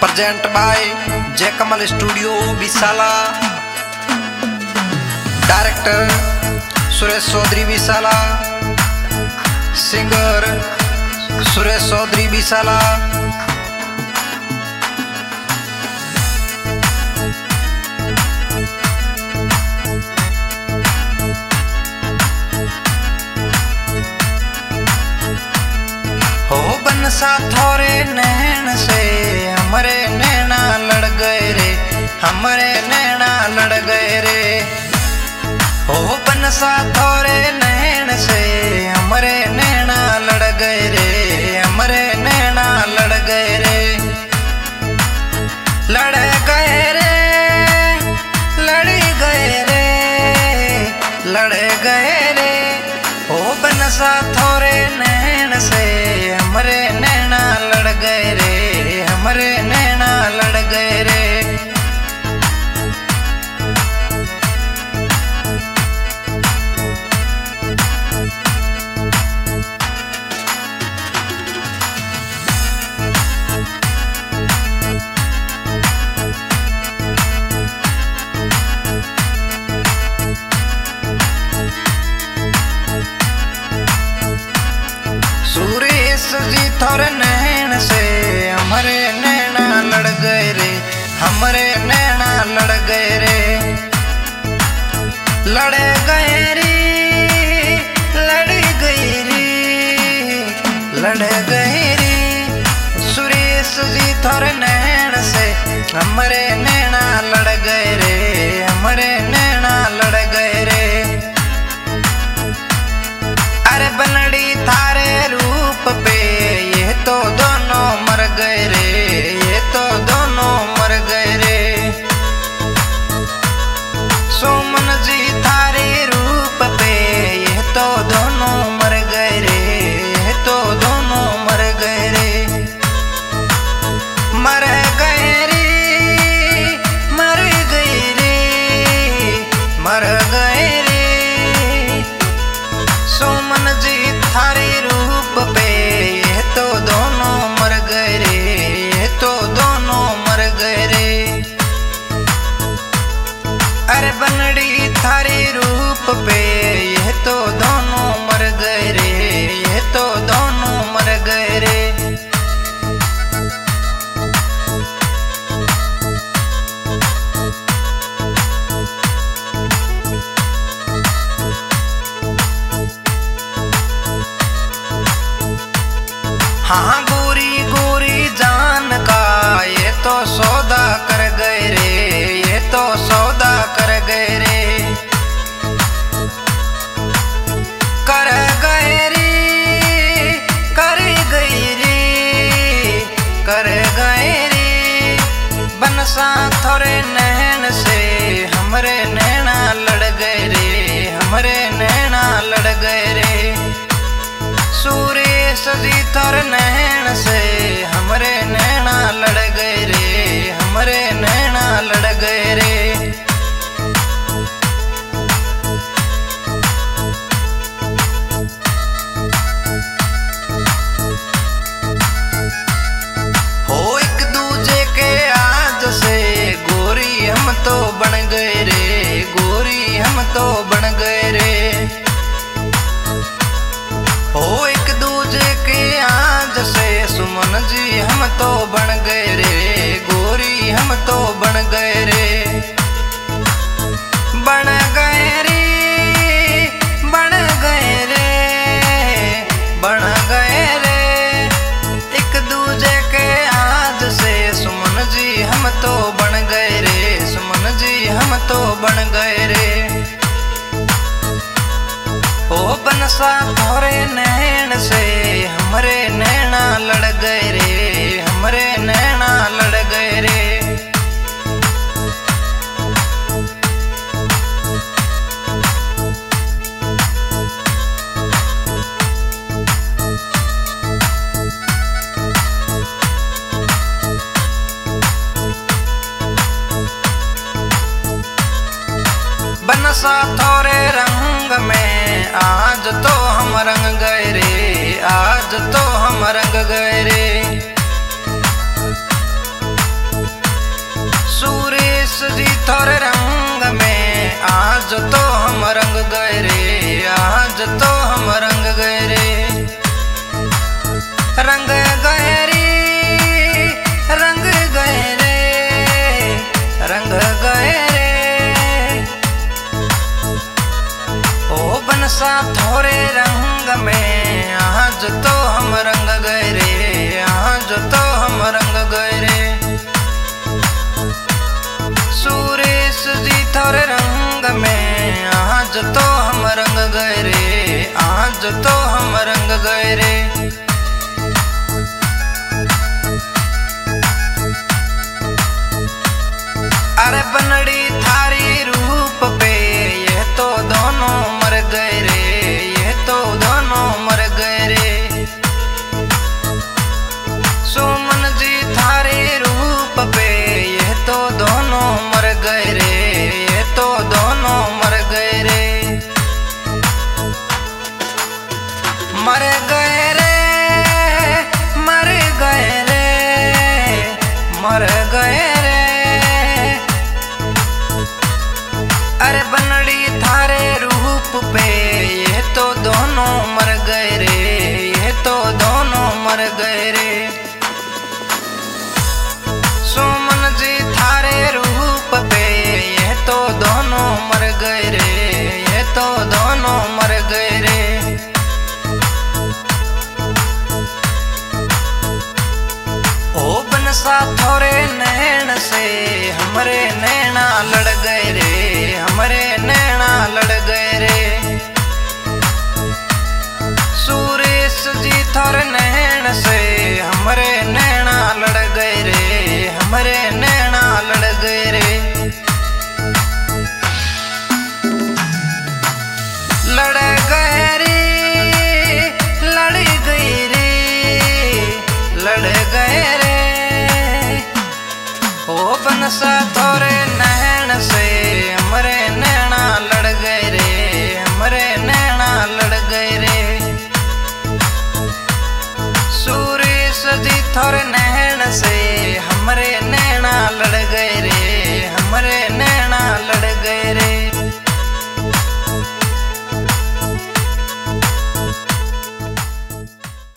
Present by Jai Kamal studio Vishala. Director Suresh Chaudhary Vishala, singer Suresh Chaudhary Vishala. हो बनसा थोरे नैन से हमरे नैना लड़ गए रे, हमरे नैना लड़ गए रे। हो बनसा थोरे नैन से हमरे नैना लड़ गए रे, हमरे नैना लड़ गए रे। लड़ गए रे, लड़ गए रे, लड़ गए रे। हो बनसा थोरे नैन से हमरे नैना लड़ गए रे, हमरे नैना लड़ गए रे। सुरेश जी थोरे नैन से हमरे नैना लड़ गए रे, हमरे नैना लड़ गए रे। लड़ गए रे, लड़ गए रे, लड़ गए रे। सुरेश जी थोरे नैन से हमरे नैना लड़ गए रे, हमरे नैना लड़ गए रे। अरे बनड़ी थारे रूप पे ये तो दोनों मर गए रे, ये तो दोनों मर गए रे। सुमन जी थारे रूप पे ये तो दोनों मर गए रे, ये तो दोनों मर गए रे। मर गए रे, मर गए रे, मर गए रे। सुमन जी थारे रूप पे ये तो दोनों मर गए रे, ये तो दोनों मर गए रे। अरे बनड़ी थारे रूप पे ये तो दोनों मर गए रे, ये तो दोनों मर गए रे। हाँ गोरी गोरी जान का ये तो सौदा कर गए रे, ये तो सौदा कर गए रे। कर गए रे, कर गए रे, कर गए रे। बनसा थोरे नैन से हमरे नैना लड़ गए रे, हमरे नैना लड़ गए रे। सुरेश जी थोरे नैन से हमरे नैना लड़ गए रे, हमरे नैना लड़ गए रे। हो एक दूजे के आज से गोरी हम तो बन गए रे, गोरी हम तो बन गए रे। हो एक दूजे के आज से सुमन जी हम तो बन गए रे, गोरी हम तो बन गए रे। बन गए रे, बन गए रे, बन गए रे। एक दूजे के आज से सुमन जी हम तो बन गए रे, सुमन जी हम तो बन गए रे। ओ बनसा थोरे नैन से हमरे नैना लड़ गए रे, हमरे नैना लड़ गए रे। बनसा थोरे रंग में आज तो हम रंग गए रे, आज तो हम रंग गए रे। थोड़े रंग में आज तो हम रंग गए रे, आज तो हम रंग गए रे, रंग गए रे, रंग गए रे, रंग गए रे। ओ बनसा थोड़े रंग में आज तो हम रंग गए रे, आज तो हम रंग गए रे। सुरेश जी थोड़े रंग में आज तो हम रंग गए रे, आज तो हम रंग गए रे। अरे बनड़ी थारी रूप पे ये तो दोनों मर गए रे, ये तो दोनों मर गए रे। सुमन जी थारे रूप पे ये तो दोनों मर गए रे, ये तो दोनों मर गए रे, मर गए रे, मर गए रे, मर गए रे। अरे बनड़ी थारे रूप पे ये तो दोनों मर गए रे, ये तो दोनों मर गए रे। सुमन जी थारे रूप पे ये तो दोनों मर गए रे, ये तो दोनों मर गए रे। ओ बनसा थोड़े नैन से हमरे नैना लड़ गए रे, हमरे नैना लड़ गए रे। सुरेश जी थोड़े नैन से हमरे नैना लड़ गए रे, हमरे नैना लड़ गए रे। लड़ गए रे, लड़ गए रे, लड़ गए रे। ओ बनसा